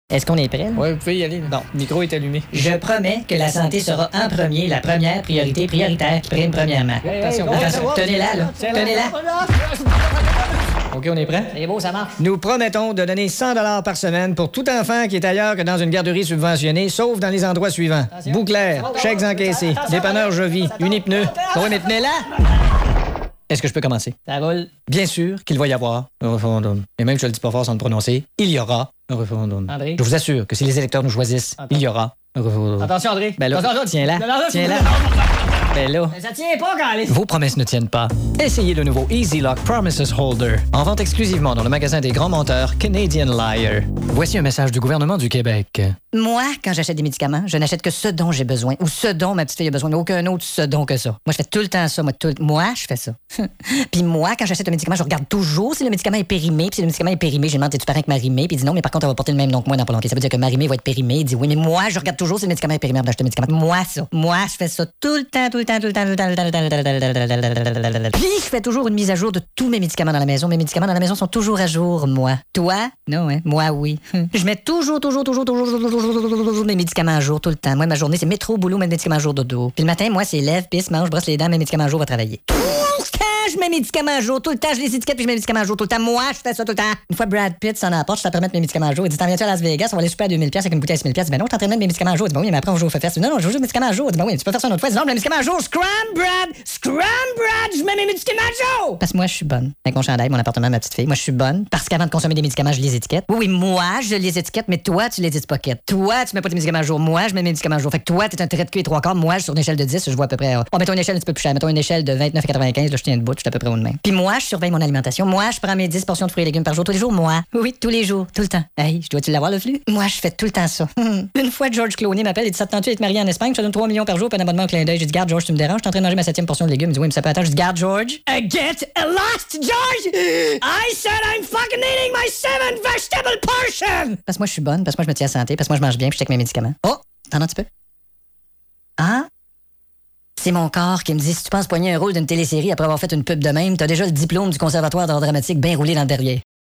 Est-ce qu'on est prêt, là? Oui, vous pouvez y aller. Non, le micro est allumé. Je promets que la santé sera en premier, la première priorité prioritaire qui prime premièrement. Attention, tenez-la, là. Tenez-la. OK, on est prêt? C'est beau, ça marche. Nous promettons de donner 100 $ par semaine pour tout enfant qui est ailleurs que dans une garderie subventionnée, sauf dans les endroits suivants. Bouclair, chèques encaissés, dépanneur Jovi, Unipneu. Oui, mais tenez-la! Est-ce que je peux commencer? Ça roule. Bien sûr qu'il va y avoir un référendum. Et même si je le dis pas fort sans le prononcer, il y aura un référendum. André? Je vous assure que si les électeurs nous choisissent, il y aura un référendum. Attention, André. Ben là, Attention, tiens-la. Tiens-la. Ben là. Ça tient pas, Carlis. Vos promesses ne tiennent pas. Essayez le nouveau Easy Lock Promises Holder. En vente exclusivement dans le magasin des grands menteurs Canadian Liar. Voici un message du gouvernement du Québec. Moi, quand j'achète des médicaments, je n'achète que ce dont j'ai besoin ou ce dont ma petite fille a besoin, aucun autre ce dont que ça. Moi, je fais tout le temps ça. Moi, je fais ça. Puis moi, quand j'achète un médicament, je regarde toujours si le médicament est périmé. Puis si le médicament est périmé, je demande es-tu parent que Marimé? Puis il dit non, mais par contre, elle va porter le même nom que moi dans pas longtemps. Ça veut dire que Marimé va être périmé. Il dit oui, mais moi, je regarde toujours si le médicament est périmé avant d'acheter un médicament. Moi, ça. Moi, je fais ça tout le temps. Puis je fais toujours une mise à jour de tous mes médicaments dans la maison. Mes médicaments dans la maison sont toujours à jour, moi. Toi? Non, hein? Moi, oui. Je mets toujours mes médicaments à jour tout le temps. Moi, ma journée, c'est métro, boulot, mes médicaments à jour, dodo. Puis le matin, moi, c'est lève, pisse, mange, brosse les dents, mes médicaments à jour, va travailler. Je mets mes médicaments à jour tout le temps, je les étiquette puis je mets mes médicaments à jour tout le temps. Moi, je fais ça tout le temps. Une fois Brad Pitt s'en apporte, je t'en permets mes médicaments à jour. Il dit t'en viens-tu à Las Vegas, on va aller super à 2000$ avec une bouteille à 6000$. Ben non, je t'en permets mes médicaments à jour. Il dit ben oui, mais après on joue au fait. Non, non, je joue mes médicaments à jour. Il dit ben oui, tu peux faire ça une autre fois. Il dit non, mes médicaments à jour. Scram, Brad, je mets mes médicaments à jour. Parce que moi, je suis bonne. Avec mon chandail, mon appartement, ma petite fille. Moi, je suis bonne. Parce qu'avant de consommer des médicaments, je les étiquette. Oui, moi, je les étiquette, mais toi, tu les étiquettes. Toi, tu mets pas tes médicaments à jour. Moi, je mets mes médicaments à jour. Fait que toi, t'es un trait de cul et 3/4. Moi, sur une échelle de 10, je vois à peu près. Mettons une échelle un petit peu plus chère. Mettons une échelle de 29,95. Là, je tiens debout, je suis à peu près au même. Puis moi, je surveille mon alimentation. Moi, je prends mes 10 portions de fruits et légumes par jour tous les jours. Moi. Oui, tous les jours, tout le temps. Hey, je dois-tu l'avoir le flux? Moi, je fais tout le temps ça. Une fois, George Clooney m'appelle et dit ça te tente-tu d'être marié en Espagne? Je te donne 3 millions par jour, puis un abonnement au clin d'œil. Je dis garde, George, tu me déranges? Je suis en train de manger ma 7e portion de légumes. Il dit oui, mais ça peut attendre. Je dis garde, George. Get lost, George! I said I'm fucking eating my 7 vegetable portion! Parce que moi, je suis bonne, parce que moi, je me tiens à santé, parce que moi, je mange bien, puis je check mes médicaments. Oh, t'en as un petit peu? Ah? C'est mon corps qui me dit si tu penses poigner un rôle d'une télésérie après avoir fait une pub de même, t'as déjà le diplôme du conservatoire d'art dramatique bien roulé dans le derrière.